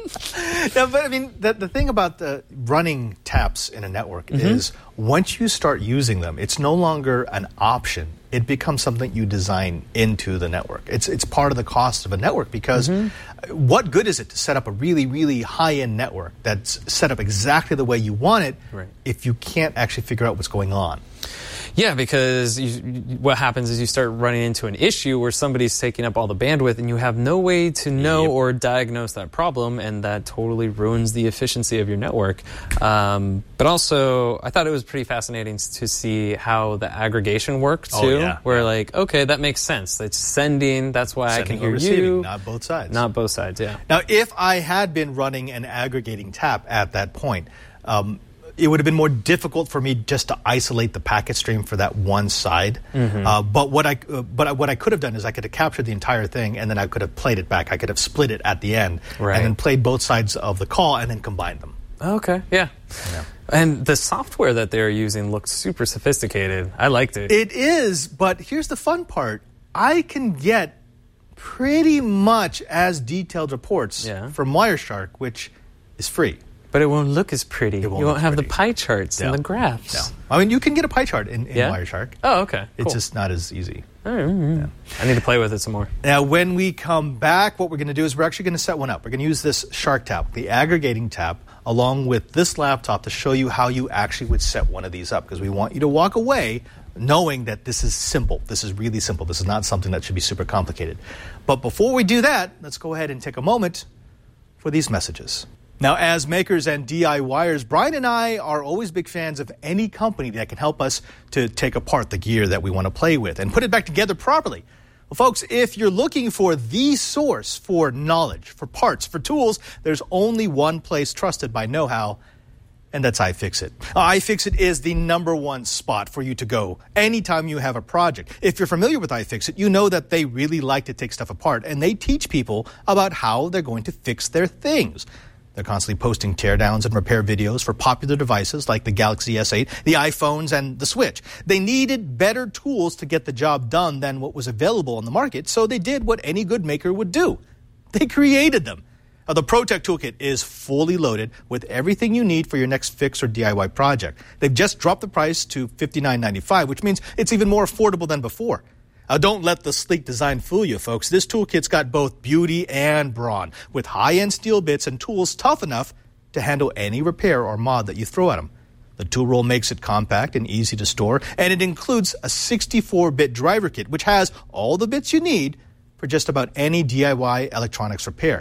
No, but I mean, the, the thing about the running taps in a network mm-hmm. is once you start using them, it's no longer an option. It becomes something you design into the network. It's it's part of the cost of a network because mm-hmm. what good is it to set up a really, really high-end network that's set up exactly the way you want it right. if you can't actually figure out what's going on? Yeah, because you, what happens is you start running into an issue where somebody's taking up all the bandwidth and you have no way to know yep. or diagnose that problem, and that totally ruins the efficiency of your network. Um, but also, I thought it was pretty fascinating to see how the aggregation worked, too. Oh, yeah. Where, like, okay, that makes sense. It's sending, that's why sending I can hear or receiving, you. not both sides. Not both sides, yeah. Now, if I had been running an aggregating tap at that point, um, it would have been more difficult for me just to isolate the packet stream for that one side. Mm-hmm. Uh, but what I uh, but what I could have done is I could have captured the entire thing and then I could have played it back. I could have split it at the end right. and then played both sides of the call and then combined them. Okay, yeah. yeah. And the software that they're using looked super sophisticated. I liked it. It is, but here's the fun part. I can get pretty much as detailed reports yeah. from Wireshark, which is free. But it won't look as pretty. It won't you won't have pretty. the pie charts no. and the graphs. No. I mean, you can get a pie chart in, in yeah? Wireshark. Oh, okay. It's cool. just not as easy. Mm-hmm. Yeah. I need to play with it some more. Now, when we come back, what we're going to do is we're actually going to set one up. We're going to use this Shark Tap, the aggregating tap, along with this laptop to show you how you actually would set one of these up, because we want you to walk away knowing that this is simple. This is really simple. This is not something that should be super complicated. But before we do that, let's go ahead and take a moment for these messages. Now, as makers and DIYers, Brian and I are always big fans of any company that can help us to take apart the gear that we want to play with and put it back together properly. Well, folks, if you're looking for the source for knowledge, for parts, for tools, there's only one place trusted by know-how, and that's iFixit. iFixit is the number one spot for you to go anytime you have a project. If you're familiar with iFixit, you know that they really like to take stuff apart, and they teach people about how they're going to fix their things. They're constantly posting teardowns and repair videos for popular devices like the Galaxy S eight, the iPhones, and the Switch. They needed better tools to get the job done than what was available on the market, so they did what any good maker would do. They created them. Now, the ProTech Toolkit is fully loaded with everything you need for your next fix or D I Y project. They've just dropped the price to fifty-nine ninety-five, which means it's even more affordable than before. Now, don't let the sleek design fool you, folks. This toolkit's got both beauty and brawn, with high-end steel bits and tools tough enough to handle any repair or mod that you throw at them. The tool roll makes it compact and easy to store, and it includes a sixty-four bit driver kit, which has all the bits you need for just about any D I Y electronics repair.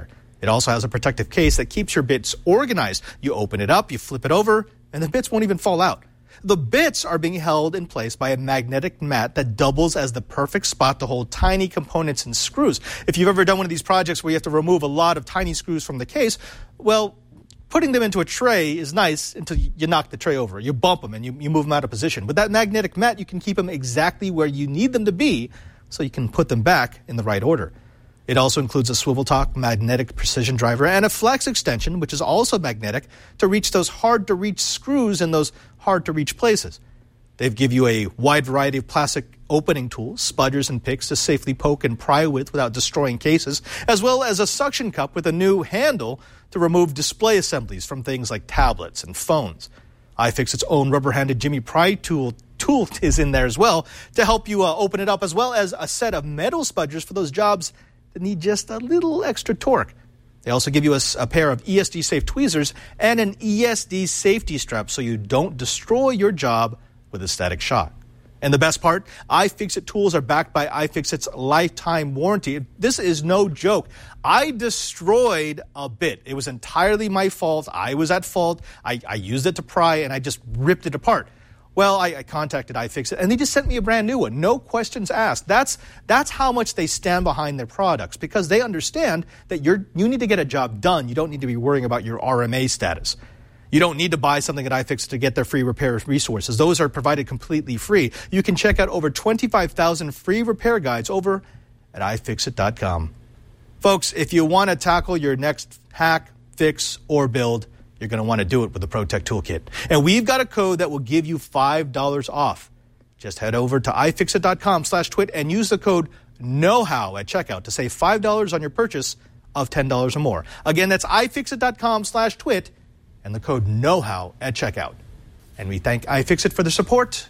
It also has a protective case that keeps your bits organized. You open it up, you flip it over, and the bits won't even fall out. The bits are being held in place by a magnetic mat that doubles as the perfect spot to hold tiny components and screws. If you've ever done one of these projects where you have to remove a lot of tiny screws from the case, well, putting them into a tray is nice until you knock the tray over. You bump them and you, you move them out of position. With that magnetic mat, you can keep them exactly where you need them to be so you can put them back in the right order. It also includes a swivel top magnetic precision driver and a flex extension, which is also magnetic, to reach those hard-to-reach screws in those hard-to-reach places. They give you a wide variety of plastic opening tools, spudders and picks to safely poke and pry with without destroying cases, as well as a suction cup with a new handle to remove display assemblies from things like tablets and phones. iFixit's own rubber-handed Jimmy Pry tool tool is in there as well to help you uh, open it up, as well as a set of metal spudders for those jobs that need just a little extra torque. They also give you a, a pair of E S D-safe tweezers and an E S D safety strap so you don't destroy your job with a static shock. And the best part, iFixit tools are backed by iFixit's lifetime warranty. This is no joke. I destroyed a bit. It was entirely my fault. I was at fault. I, I used it to pry, and I just ripped it apart. Well, I, I contacted iFixit, and they just sent me a brand new one. No questions asked. That's that's how much they stand behind their products, because they understand that you're you need to get a job done. You don't need to be worrying about your R M A status. You don't need to buy something at iFixit to get their free repair resources. Those are provided completely free. You can check out over twenty-five thousand free repair guides over at i fixit dot com. Folks, if you want to tackle your next hack, fix, or build, you're going to want to do it with the ProTech Toolkit. And we've got a code that will give you five dollars off. Just head over to i fixit dot com slash twit and use the code KNOWHOW at checkout to save five dollars on your purchase of ten dollars or more. Again, that's i fixit dot com slash twit and the code KNOWHOW at checkout. And we thank iFixit for the support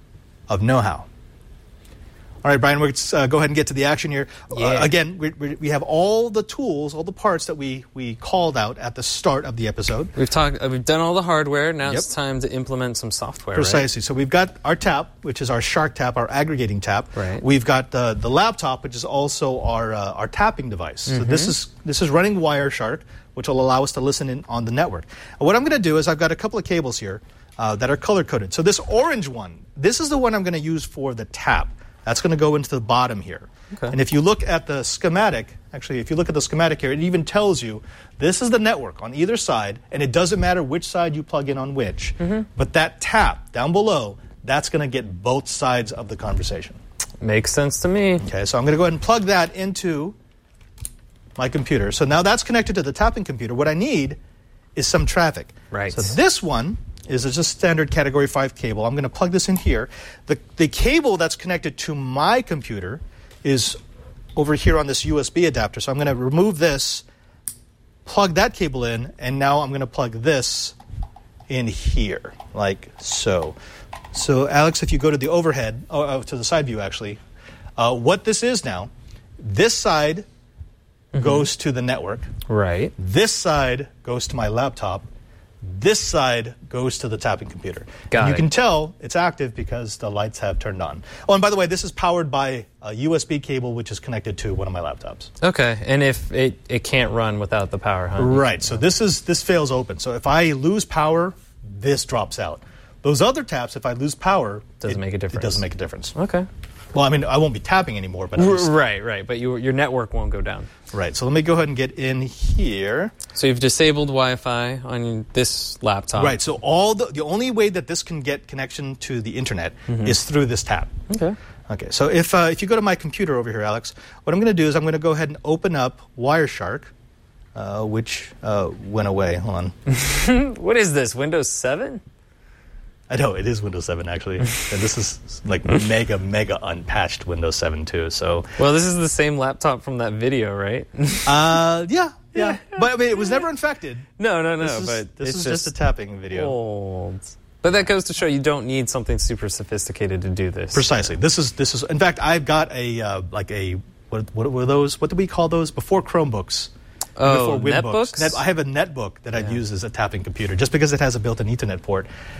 of Know-How. All right, Brian, let's uh, go ahead and get to the action here. Yeah. Uh, again, we, we, we have all the tools, all the parts that we, we called out at the start of the episode. We've talked. Uh, we've done all the hardware. Now Yep. it's time to implement some software. Precisely. So we've got our tap, which is our Shark tap, our aggregating tap. Right. We've got uh, the laptop, which is also our uh, our tapping device. Mm-hmm. So this is this is running Wireshark, which will allow us to listen in on the network. And what I'm going to do is I've got a couple of cables here uh, that are color-coded. So this orange one, this is the one I'm going to use for the tap. That's going to go into the bottom here. Okay. And if you look at the schematic, actually, if you look at the schematic here, it even tells you this is the network on either side, and it doesn't matter which side you plug in on which. Mm-hmm. But that tap down below, that's going to get both sides of the conversation. Makes sense to me. Okay, so I'm going to go ahead and plug that into my computer. So now that's connected to the tapping computer. What I need is some traffic. Right. So this one is a just standard Category five cable. I'm going to plug this in here. The, the cable that's connected to my computer is over here on this U S B adapter. So I'm going to remove this, plug that cable in, and now I'm going to plug this in here, like so. So, Alex, if you go to the overhead, oh, oh, to the side view, actually, uh, what this is now, this side mm-hmm. goes to the network. Right. This side goes to my laptop. This side goes to the tapping computer. Got and you it. can tell it's active because the lights have turned on. Oh, and by the way, this is powered by a U S B cable, which is connected to one of my laptops. Okay. And if it, it can't run without the power, huh? Right. So this is this fails open. So if I lose power, this drops out. Those other taps, if I lose power, Doesn't it, make a difference. It doesn't make a difference. Okay. Well, I mean, I won't be tapping anymore, but I'm just, Right, right. But you, your network won't go down. right. So let me go ahead and get in here. So you've disabled Wi-Fi on this laptop. Right. So all the the only way that this can get connection to the internet Mm-hmm. is through this tap. Okay. Okay. So if uh, if you go to my computer over here, Alex, what I'm going to do is I'm going to go ahead and open up Wireshark, uh, which uh, went away. Hold on. What is this, Windows seven? I know it is Windows seven actually, and this is like mega mega unpatched Windows seven too. So Well, this is the same laptop from that video, right? uh, yeah, yeah. But I mean, it was never infected. no, no, no. This is, but this it's is just, just a tapping video. old. But that goes to show you don't need something super sophisticated to do this. Precisely. This is this is. In fact, I've got a uh, like a what what were those? What did we call those before Chromebooks? Oh, before netbooks? Net, I have a netbook that I'd Yeah. use as a tapping computer just because it has a built-in Ethernet port.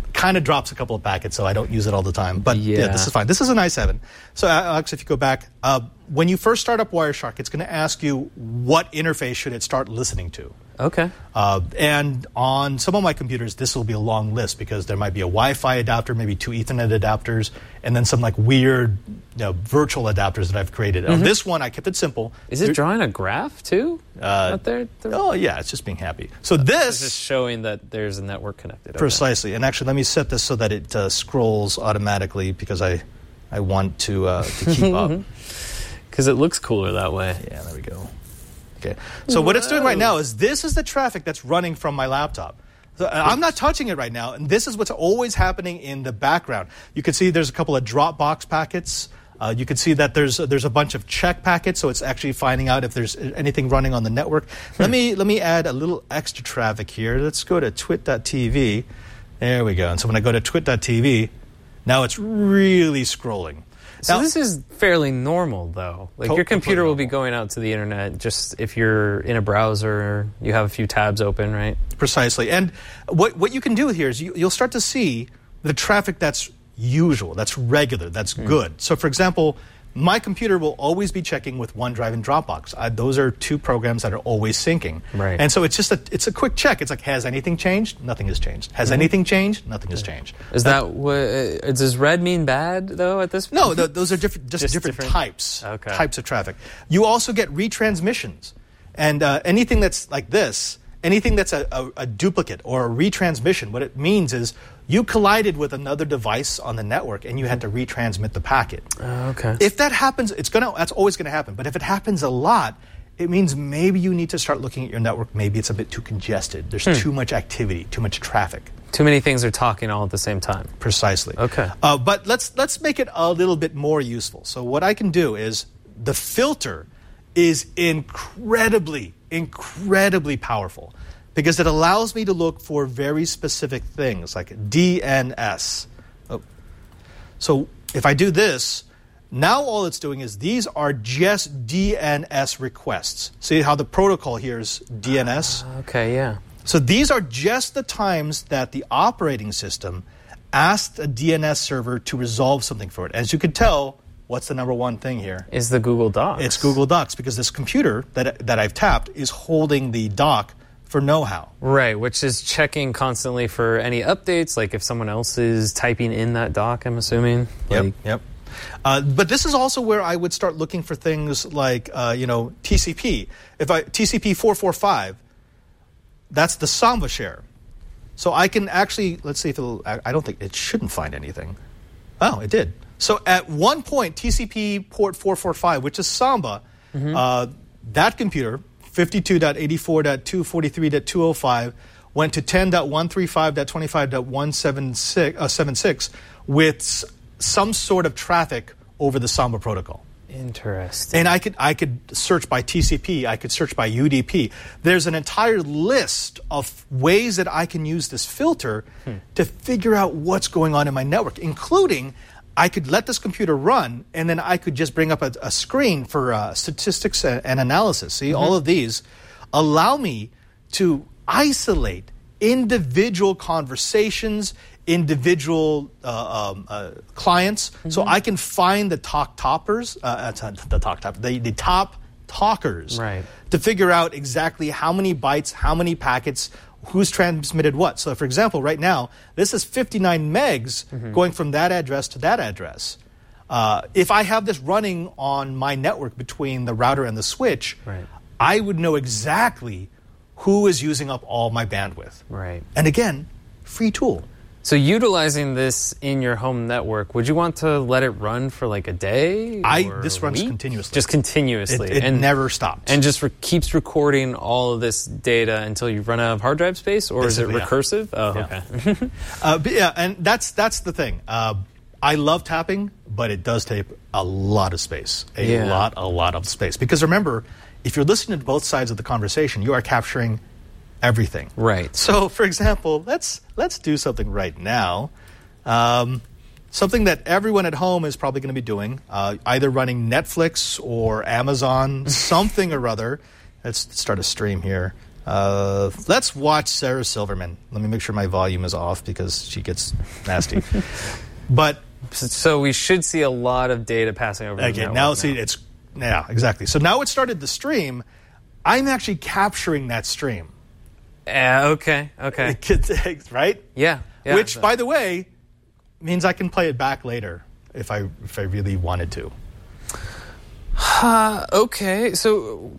kind of drops a couple of packets, so I don't use it all the time. But yeah, Yeah. this is fine. This is an i seven. So Alex, if you go back, uh, when you first start up Wireshark, it's going to ask you what interface should it start listening to. Okay. Uh, and on some of my computers, this will be a long list because there might be a Wi-Fi adapter, maybe two Ethernet adapters, and then some like weird you know, virtual adapters that I've created. Mm-hmm. On this one, I kept it simple. Is it There- drawing a graph too? Uh, Out there? Oh, yeah, it's just being happy. So It's this... just showing that there's a network connected. Okay. Precisely. And actually, let me set this so that it uh, scrolls automatically because I, I want to, uh, to keep up. Because it looks cooler that way. Yeah, there we go. Okay. So what it's doing right now is this is the traffic that's running from my laptop. So uh, I'm not touching it right now, and this is what's always happening in the background. You can see there's a couple of Dropbox packets. Uh, you can see that there's there's a bunch of check packets, so it's actually finding out if there's anything running on the network. let me let me add a little extra traffic here. Let's go to twit dot t v. There we go. And so when I go to twit dot t v, now it's really scrolling. So Now- this is fairly normal, though. Like Co- your computer completely will be normal. going out to the internet just if you're in a browser, you have a few tabs open, right? Precisely. And what what you can do here is you, you'll start to see the traffic that's usual, that's regular, that's Hmm. good. So, for example, my computer will always be checking with OneDrive and Dropbox. I, those are two programs that are always syncing. Right. And so it's just a it's a quick check. It's like, has anything changed? Nothing has changed. Has Mm-hmm. anything changed? Nothing has changed. Is that what? Uh, does red mean bad though? At this point? No, th- those are different, just, Just different, different- types, Okay. types of traffic. You also get retransmissions, and uh, anything that's like this, anything that's a, a, a duplicate or a retransmission, what it means is you collided with another device on the network, and you had to retransmit the packet. Oh, okay. If that happens, it's gonna that's always gonna happen. But if it happens a lot, it means maybe you need to start looking at your network. Maybe it's a bit too congested. There's too much activity, too much traffic. Too many things are talking all at the same time. Precisely. Okay. Uh, but let's let's make it a little bit more useful. So what I can do is the filter is incredibly, incredibly powerful because it allows me to look for very specific things like D N S. Oh. So if I do this, now all it's doing is these are just D N S requests. See how the protocol here is D N S? Okay, yeah. So these are just the times that the operating system asked a D N S server to resolve something for it. As you can tell, what's the number one thing here? Is the Google Docs? It's Google Docs because this computer that, that I've tapped is holding the doc for know-how. Right, which is checking constantly for any updates, like if someone else is typing in that doc, I'm assuming. Yep, Like, yep. Uh, but this is also where I would start looking for things like, uh, you know, T C P. If I T C P four forty-five, that's the Samba share. So I can actually, let's see if it'll, I I don't think, it shouldn't find anything. Oh, it did. So at one point, T C P port four forty-five, which is Samba, uh, that computer, fifty-two dot eighty-four dot two forty-three dot two oh five, went to ten dot one thirty-five dot twenty-five dot one seventy-six with s- some sort of traffic over the Samba protocol. Interesting. And I could I could search by T C P, I could search by U D P. There's an entire list of ways that I can use this filter to figure out what's going on in my network, including I could let this computer run, and then I could just bring up a, a screen for uh, statistics and, and analysis. See, all of these allow me to isolate individual conversations, individual uh, um, uh, clients, so I can find the talk toppers, uh, uh, the talk top, the, the top talkers, Right. to figure out exactly how many bytes, how many packets, who's transmitted what. So, for example, right now, this is fifty-nine megs going from that address to that address. Uh, if I have this running on my network between the router and the switch, Right. I would know exactly who is using up all my bandwidth. Right. And again, free tool. So utilizing this in your home network, would you want to let it run for like a day? I- or this a runs week? continuously. Just continuously. It, it and never stops. And just re- keeps recording all of this data until you run out of hard drive space, or is it Basically, yeah. recursive? Oh, Yeah. okay. Uh, but yeah, and that's that's the thing. Uh, I love tapping, but it does take a lot of space, a Yeah. lot, a lot of space. Because remember, if you're listening to both sides of the conversation, you are capturing everything. Right. So, for example, let's let's do something right now. Um, something that everyone at home is probably going to be doing, uh, either running Netflix or Amazon, something or other. Let's start a stream here. Uh, let's watch Sarah Silverman. Let me make sure my volume is off because she gets nasty. But so we should see a lot of data passing over. Okay, the now now. see it's yeah, exactly. So now it started the stream. I'm actually capturing that stream. Uh, okay, okay. Right? Yeah, yeah. Which, by the way, means I can play it back later if I if I really wanted to. Uh, okay, so,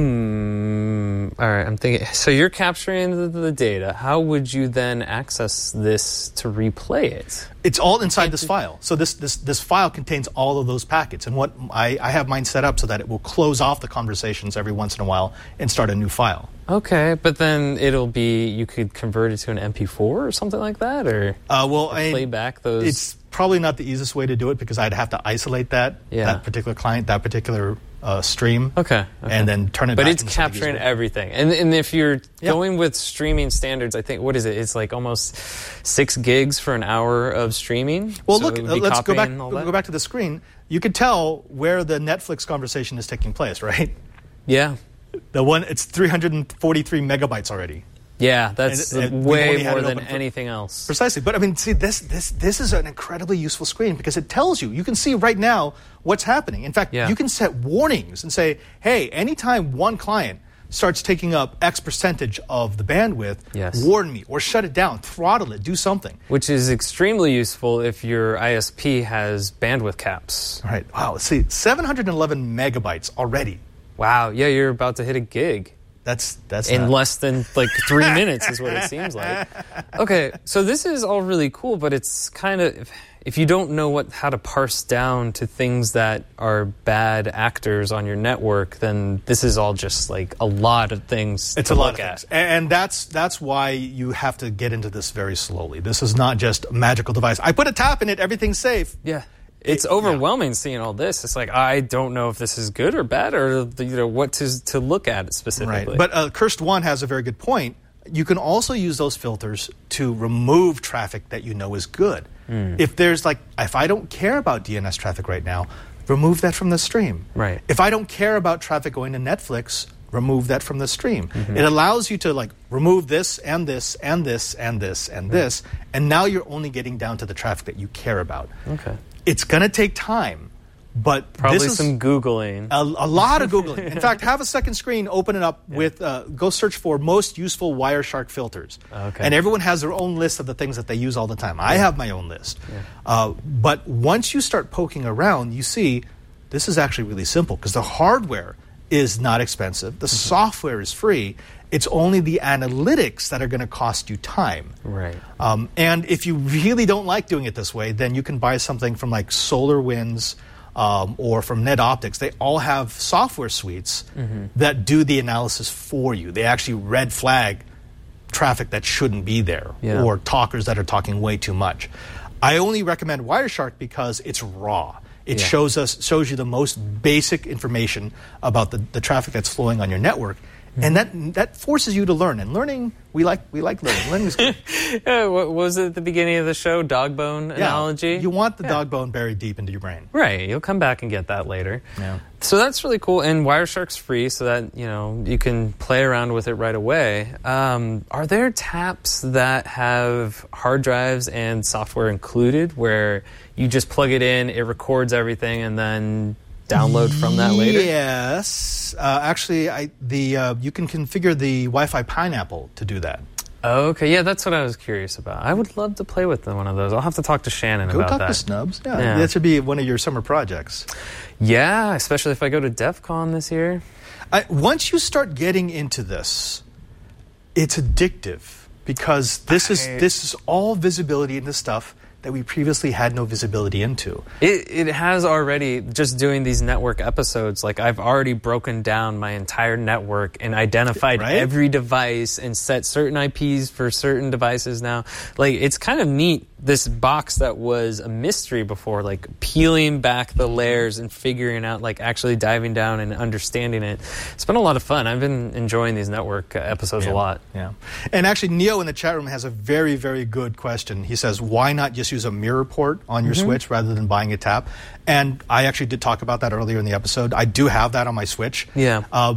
hmm, all right, I'm thinking, so you're capturing the, the data. How would you then access this to replay it? It's all inside this file. So this, this, this file contains all of those packets. And what I, I have mine set up so that it will close off the conversations every once in a while and start a new file. Okay, but then it'll be, you could convert it to an M P four or something like that, or uh, well, I, play back those? It's probably not the easiest way to do it because I'd have to isolate that, yeah. that particular client, that particular uh, stream. Okay, okay. And then turn it but back it's into capturing everything. And and if you're yeah. going with streaming standards, I think, what is it? It's like almost six gigs for an hour of streaming. Well, so look, uh, let's go back, all go back to the screen. You could tell where the Netflix conversation is taking place, right? Yeah. The one, it's three hundred forty-three megabytes already. Yeah, that's and, and way more than for, anything else. Precisely. But I mean, see, this this this is an incredibly useful screen because it tells you. You can see right now what's happening. In fact, yeah. you can set warnings and say, hey, anytime one client starts taking up X percentage of the bandwidth, yes. warn me or shut it down, throttle it, do something. Which is extremely useful if your I S P has bandwidth caps. All right. Wow. Let's see, seven hundred eleven megabytes already. Wow. Yeah, you're about to hit a gig. That's that's in not... less than like three minutes is what it seems like. Okay, so this is all really cool, but it's kind of, if you don't know what how to parse down to things that are bad actors on your network, then this is all just like a lot of things. It's to a lot look of at. things, and that's that's why you have to get into this very slowly. This is not just a magical device. I put a tap in it, everything's safe. Yeah. It's overwhelming yeah. seeing all this. It's like, I don't know if this is good or bad or you know what to to look at specifically. Right. But uh, Cursed One has a very good point. You can also use those filters to remove traffic that you know is good. Mm. If there's like, if I don't care about D N S traffic right now, remove that from the stream. Right. If I don't care about traffic going to Netflix, remove that from the stream. Mm-hmm. It allows you to like remove this and this and this and this and right. this, and now you're only getting down to the traffic that you care about. Okay. It's going to take time, but probably this is some Googling. A, a lot of Googling. In fact, have a second screen, open it up yeah. with, uh, go search for most useful Wireshark filters. Okay. And everyone has their own list of the things that they use all the time. I have my own list. Yeah. Uh, but once you start poking around, you see this is actually really simple because the hardware is not expensive. The mm-hmm. software is free. It's only the analytics that are going to cost you time. Right. Um, and if you really don't like doing it this way, then you can buy something from like SolarWinds um, or from NetOptics. They all have software suites mm-hmm. that do the analysis for you. They actually red flag traffic that shouldn't be there yeah. or talkers that are talking way too much. I only recommend Wireshark because it's raw. It yeah. shows us shows you the most basic information about the, the traffic that's flowing on your network. Mm-hmm. And that that forces you to learn. And learning, we like we like learning. Learning is good. yeah, what was it at the beginning of the show? Dog bone yeah, analogy? You want the yeah. dog bone buried deep into your brain. Right. You'll come back and get that later. Yeah. So that's really cool. And Wireshark's free, so that you know you can play around with it right away. Um, are there taps that have hard drives and software included where you just plug it in, it records everything, and then download from that later? Yes. Uh, actually, I, the uh, you can configure the Wi-Fi Pineapple to do that. Oh, okay. Yeah, that's what I was curious about. I would love to play with one of those. I'll have to talk to Shannon go about talk that. to Snubs. Yeah, yeah, that should be one of your summer projects. Yeah, especially if I go to DEF CON this year. I, once you start getting into this, it's addictive because this I, is this is all visibility into stuff that we previously had no visibility into. It it has already, just doing these network episodes, like I've already broken down my entire network and identified right? every device and set certain I Ps for certain devices now. Like, it's kind of neat, this box that was a mystery before, like peeling back the layers and figuring out, like actually diving down and understanding it. It's been a lot of fun. I've been enjoying these network episodes yeah. a lot. Yeah. And actually, Neo in the chat room has a very, very good question. He says, why not just use a mirror port on your mm-hmm. switch rather than buying a tap? And I actually did talk about that earlier in the episode. I do have that on my switch. Yeah. Uh,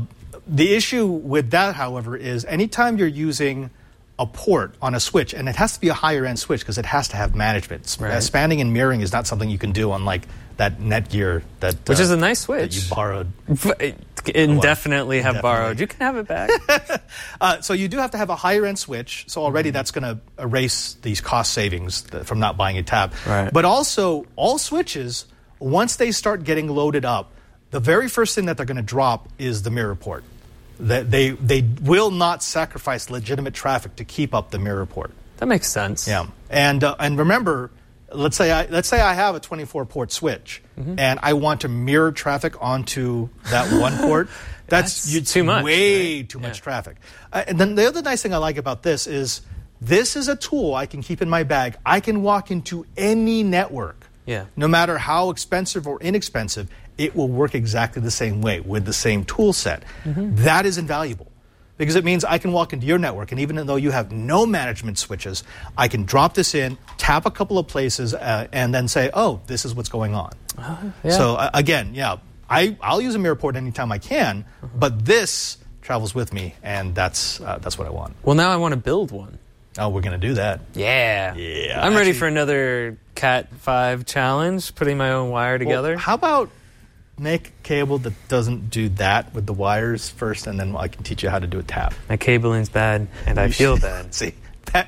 the issue with that, however, is anytime you're using a port on a switch, and it has to be a higher end switch because it has to have management. Right. Uh, spanning and mirroring is not something you can do on like that Netgear that Which uh, is a nice switch. that you borrowed. Indefinitely have Indefinitely. borrowed. You can have it back. Uh, so you do have to have a higher end switch. So already that's going to erase these cost savings th- from not buying a tab. Right. But also, all switches, once they start getting loaded up, the very first thing that they're going to drop is the mirror port. That they they will not sacrifice legitimate traffic to keep up the mirror port. That makes sense. Yeah, and uh, and remember, let's say I let's say I have a twenty-four port switch, Mm-hmm. and I want to mirror traffic onto that one port. That's, That's you, too much, way right? too much Yeah. traffic. Uh, and then the other nice thing I like about this is this is a tool I can keep in my bag. I can walk into any network, Yeah. no matter how expensive or inexpensive. It will work exactly the same way with the same tool set. Mm-hmm. That is invaluable because it means I can walk into your network, and even though you have no management switches, I can drop this in, tap a couple of places, uh, and then say, oh, this is what's going on. Yeah. So, uh, again, yeah, I, I'll use a mirror port anytime I can, but this travels with me, and that's, uh, that's what I want. Well, now I want to build one. Oh, we're going to do that. Yeah. Yeah, I'm ready actually- for another Cat five challenge, putting my own wire together. Well, how about make a cable that doesn't do that with the wires first, and then I can teach you how to do a tap. My cabling's bad, and I You feel should- bad. See, that...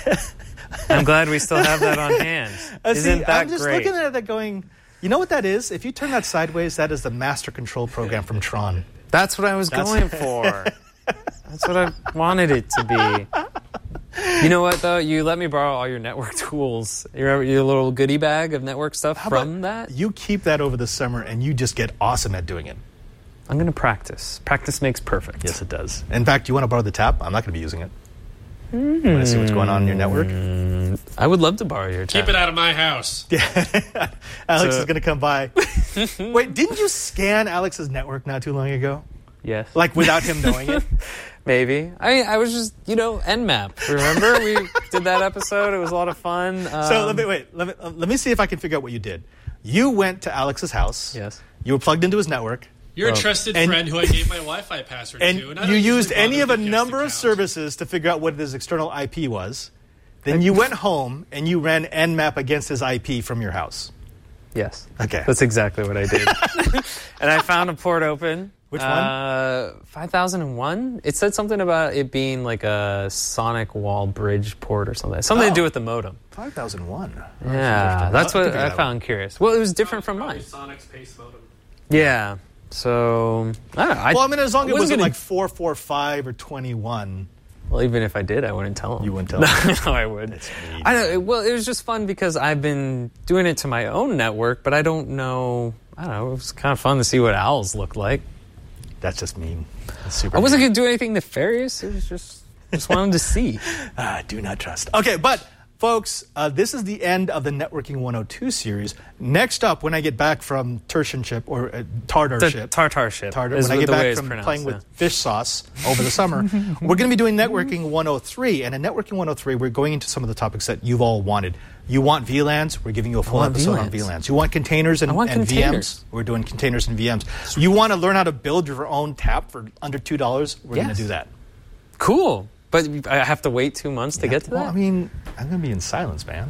I'm glad we still have that on hand. Uh, Isn't see, that I'm just great? looking at that going, you know what that is? If you turn that sideways, that is the master control program from Tron. That's what I was That's- going for. That's what I wanted it to be. You know what, though? You let me borrow all your network tools. You remember your little goodie bag of network stuff How from about that? You keep that over the summer, and you just get awesome at doing it. I'm going to practice. Practice makes perfect. Yes, it does. In fact, you want to borrow the tap? I'm not going to be using it. Want to see what's going on in your network? I would love to borrow your Keep tab. it out of my house. Alex So- is going to come by. Wait, didn't you scan Alex's network not too long ago? Yes. Like, without him knowing it? Maybe. I I was just, you know, Nmap. Remember? We did that episode. It was a lot of fun. Um, So let me wait. Let me uh, let me see if I can figure out what you did. You went to Alex's house. Yes. You were plugged into his network, You're Well, a trusted and- friend who I gave my Wi-Fi password and to. And I you don't usually used any bother of a with the guest number of account. services to figure out what his external I P was. Then you went home and you ran Nmap against his I P from your house. Yes. Okay. That's exactly what I did. And I found a port open. Which one? Uh, five thousand one. It said something about it being like a Sonic Wall Bridge port or something. Something Oh. to do with the modem. five thousand one. Yeah, that's I'll what figure I that found curious. Well, it was different from Probably mine. Sonic Space Modem. Yeah. So, I don't know. Well, I mean, as long as it wasn't wasn't gonna- like four four five or twenty-one. Well, even if I did, I wouldn't tell them. You wouldn't tell them. No, I would. That's mean. I don't. it- Well, it was just fun because I've been doing it to my own network, but I don't know. I don't know. It was kind of fun to see what owls looked like. That's just mean. That's super I wasn't mean. going to do anything nefarious. It was just just wanted to see. Ah, do not trust. Okay, but folks, uh, this is the end of the Networking one oh two series. Next up, when I get back from Tertianship or uh, Tartar The ship, tartar ship. Tartar, is when I get the way back it's from pronounced, playing yeah. with fish sauce over the summer, we're going to be doing Networking one oh three. And in Networking one oh three, we're going into some of the topics that you've all wanted. You want V LANs? We're giving you a full want episode on V LANs. V LANs. You want containers and, I want and containers. V Ms? We're doing containers and V Ms. You want to learn how to build your own tap for under two dollars? We're going Yes. to do that. Cool. But I have to wait two months to get to Well, that? I mean, I'm going to be in silence, man.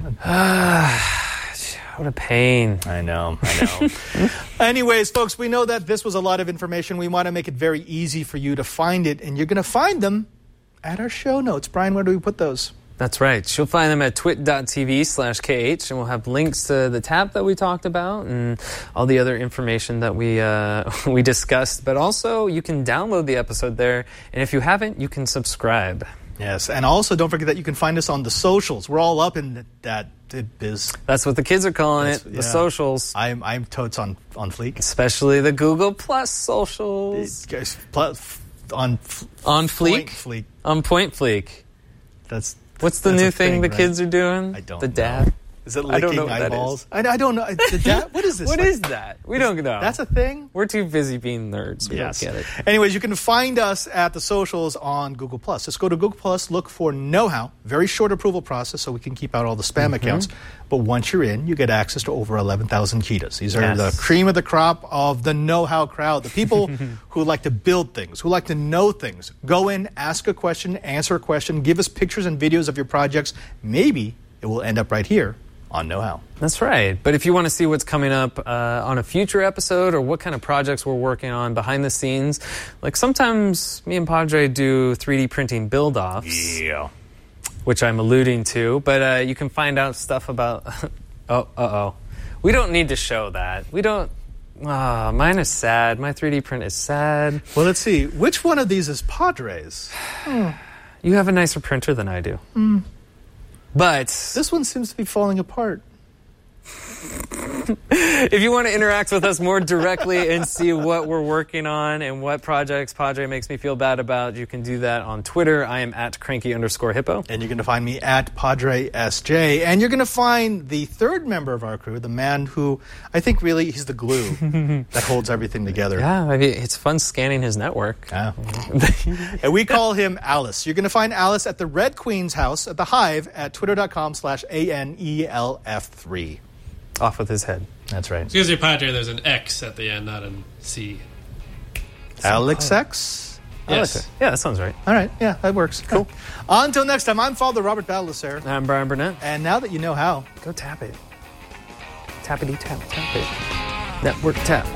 What a pain. I know, I know. Anyways, folks, we know that this was a lot of information. We want to make it very easy for you to find it, and you're going to find them at our show notes. Brian, where do we put those? That's right. You'll find them at twit.tv slash KH, and we'll have links to the tap that we talked about and all the other information that we uh, we discussed. But also, you can download the episode there, and if you haven't, you can subscribe. Yes, and also don't forget that you can find us on the socials. We're all up in that biz. That's what the kids are calling That's- it, the yeah. socials. I'm I'm totes on on fleek. Especially the Google Plus socials. Guys, pl- f- on f- On point Fleek? fleek. On Point Fleek. That's What's the that's new a thing, the right? kids are doing? I don't The know. dab. Is it I don't licking know what that eyeballs? is. I, I don't know. Did that, what is this? What like, is that? We don't know. That's a thing? We're too busy being nerds. We Yes. don't get it. Anyways, you can find us at the socials on Google Plus. Just go to Google Plus, look for Know How. Very short approval process, so we can keep out all the spam Mm-hmm. accounts. But once you're in, you get access to over eleven thousand Kitas. These are Yes. the cream of the crop of the Know How crowd. The people who like to build things, who like to know things. Go in, ask a question, answer a question, give us pictures and videos of your projects. Maybe it will end up right here on Know How. That's right. But if you want to see what's coming up uh, on a future episode or what kind of projects we're working on behind the scenes, like sometimes me and Padre do three D printing build-offs, Yeah. which I'm alluding to. But uh, you can find out stuff about... oh, uh-oh. We don't need to show that. We don't... Ah, mine is sad. My three D print is sad. Well, let's see. Which one of these is Padre's? You have a nicer printer than I do. But... This one seems to be falling apart. If you want to interact with us more directly and see what we're working on and what projects Padre makes me feel bad about, you can do that on Twitter. I am at cranky underscore hippo. And you're going to find me at Padre S J. And you're going to find the third member of our crew, the man who I think really he's the glue that holds everything together. Yeah, maybe it's fun scanning his network. Yeah. And we call him Alice. You're going to find Alice at the Red Queen's house at the Hive at twitter.com slash A N E L F three. Off with his head. That's right. Excuse me, Padre, there's an X at the end, not an C. Alex X? I like Yes. it. Yeah, that sounds right. All right. Yeah, that works. Cool. Until next time, I'm Father Robert Battleser. I'm Brian Burnett. And now that you know how, Go tap it. Tappity tap, tap it. Network tap.